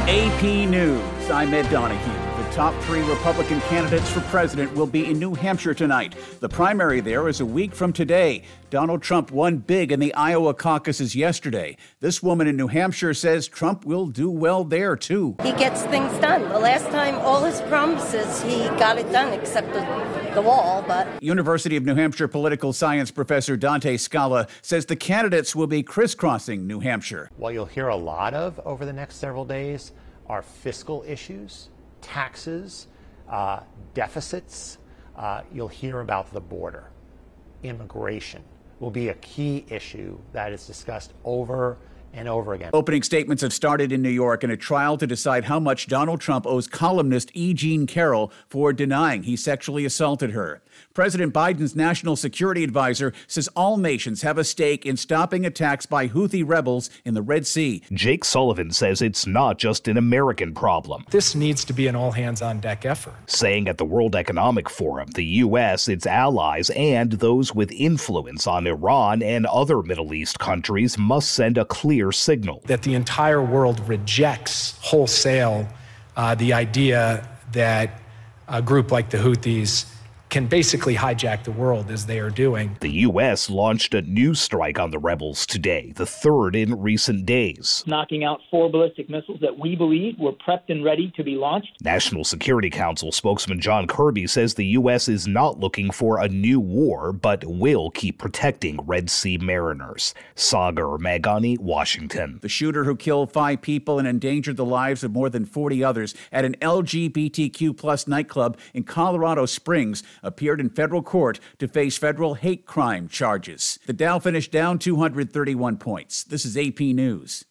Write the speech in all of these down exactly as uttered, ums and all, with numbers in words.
A P News, I'm Ed Donahue. The top three Republican candidates for president will be in New Hampshire tonight. The primary there is a week from today. Donald Trump won big in the Iowa caucuses yesterday. This woman in New Hampshire says Trump will do well there, too. He gets things done. The last time, all his promises, he got it done, except the, the wall, but... University of New Hampshire political science professor Dante Scala says the candidates will be crisscrossing New Hampshire. What you'll hear a lot of over the next several days are fiscal issues, taxes, uh, deficits. Uh, you'll hear about the border. Immigration will be a key issue that is discussed over and over again. Opening statements have started in New York in a trial to decide how much Donald Trump owes columnist E. Jean Carroll for denying he sexually assaulted her. President Biden's national security advisor says all nations have a stake in stopping attacks by Houthi rebels in the Red Sea. Jake Sullivan says it's not just an American problem. This needs to be an all-hands-on-deck effort. Saying at the World Economic Forum, the U S, its allies, and those with influence on Iran and other Middle East countries must send a clear signal that the entire world rejects wholesale uh, the idea that a group like the Houthis can basically hijack the world as they are doing. The U S launched a new strike on the rebels today, the third in recent days. Knocking out four ballistic missiles that we believe were prepped and ready to be launched. National Security Council spokesman John Kirby says the U S is not looking for a new war, but will keep protecting Red Sea mariners. Sagar Meghani, Washington. The shooter who killed five people and endangered the lives of more than forty others at an L G B T Q plus nightclub in Colorado Springs appeared in federal court to face federal hate crime charges. The Dow finished down two hundred thirty-one points. This is A P News.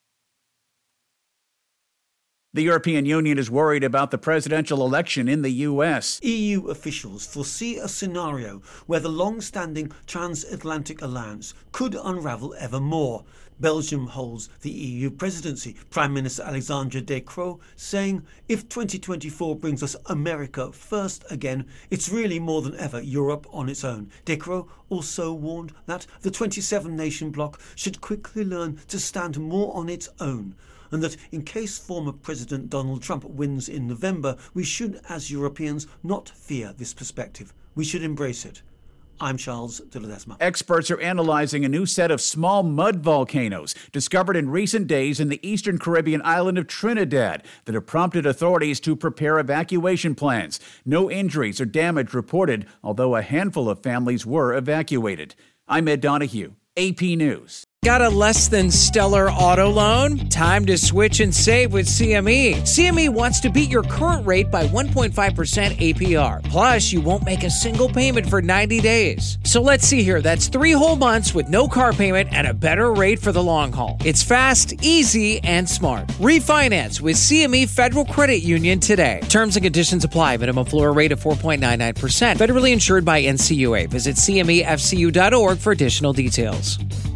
The European Union is worried about the presidential election in the U S. E U officials foresee a scenario where the long-standing transatlantic alliance could unravel ever more. Belgium holds the E U presidency. Prime Minister Alexandre De Croo saying, if twenty twenty-four brings us America first again, it's really more than ever Europe on its own. De Croo also warned that the twenty-seven nation bloc should quickly learn to stand more on its own, and that in case former President Donald Trump wins in November, we should, as Europeans, not fear this perspective. We should embrace it. I'm Charles de Ledesma. Experts are analyzing a new set of small mud volcanoes discovered in recent days in the eastern Caribbean island of Trinidad that have prompted authorities to prepare evacuation plans. No injuries or damage reported, although a handful of families were evacuated. I'm Ed Donahue, A P News. Got a less than stellar auto loan? Time to switch and save with C M E. C M E wants to beat your current rate by one point five percent A P R. Plus, you won't make a single payment for ninety days. So let's see here. That's three whole months with no car payment and a better rate for the long haul. It's fast, easy, and smart. Refinance with C M E Federal Credit Union today. Terms and conditions apply. Minimum floor rate of four point nine nine percent. Federally insured by N C U A. Visit C M E F C U dot org for additional details.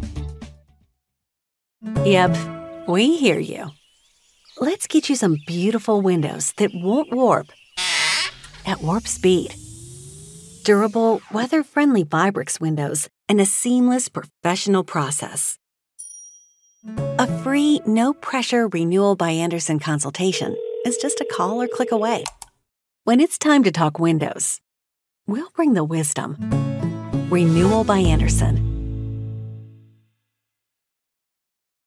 Yep, we hear you. Let's get you some beautiful windows that won't warp at warp speed. Durable, weather-friendly Vibrix windows and a seamless professional process. A free, no-pressure renewal by Andersen consultation is just a call or click away. When it's time to talk windows, we'll bring the wisdom. Renewal by Andersen.